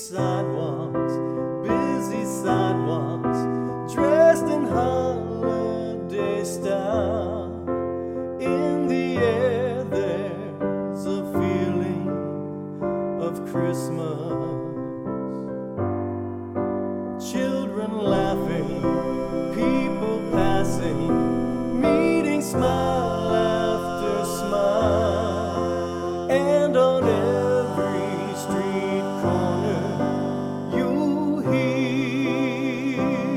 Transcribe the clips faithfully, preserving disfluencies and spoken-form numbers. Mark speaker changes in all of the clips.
Speaker 1: sidewalks, busy sidewalks, dressed in holiday style. In the air there's a feeling of Christmas. Children laughing, people passing, meeting smile after smile. And on every street corner you hear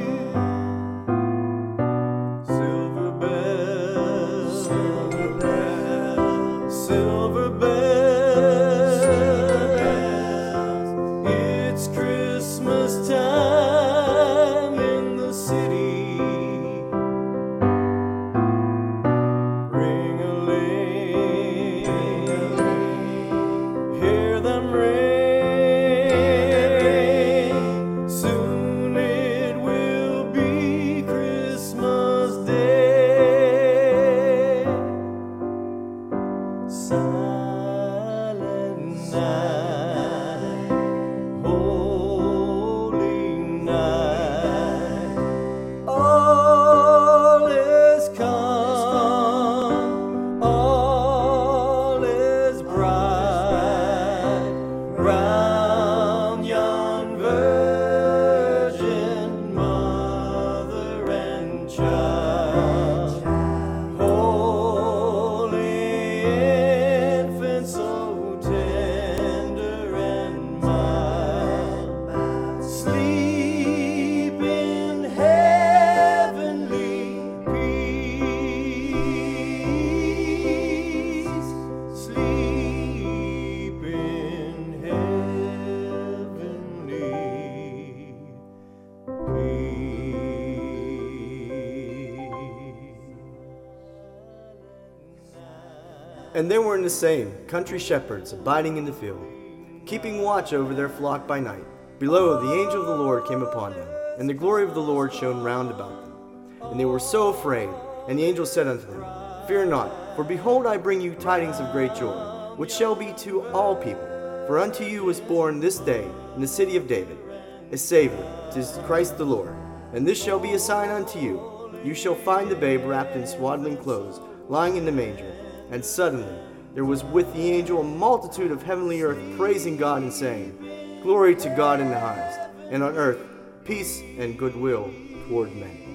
Speaker 1: silver bells, silver bells, silver bells, silver bells. It's Christmas time in the city. Hear them ring. Soon it will be Christmas Day. Silent night, holy night. All is calm, all is bright. Round yon virgin mother and child, holy infant, so tender and mild, sleep in heavenly peace, sleep in heavenly peace.
Speaker 2: And they were in the same country shepherds abiding in the field, keeping watch over their flock by night. Below, the angel of the Lord came upon them, and the glory of the Lord shone round about them. And they were so afraid. And the angel said unto them, Fear not, for behold, I bring you tidings of great joy, which shall be to all people. For unto you was born this day in the city of David a Savior, 'tis Christ the Lord. And this shall be a sign unto you: you shall find the babe wrapped in swaddling clothes, lying in the manger. And suddenly there was with the angel a multitude of heavenly earth, praising God and saying, Glory to God in the highest, and on earth peace and goodwill toward men.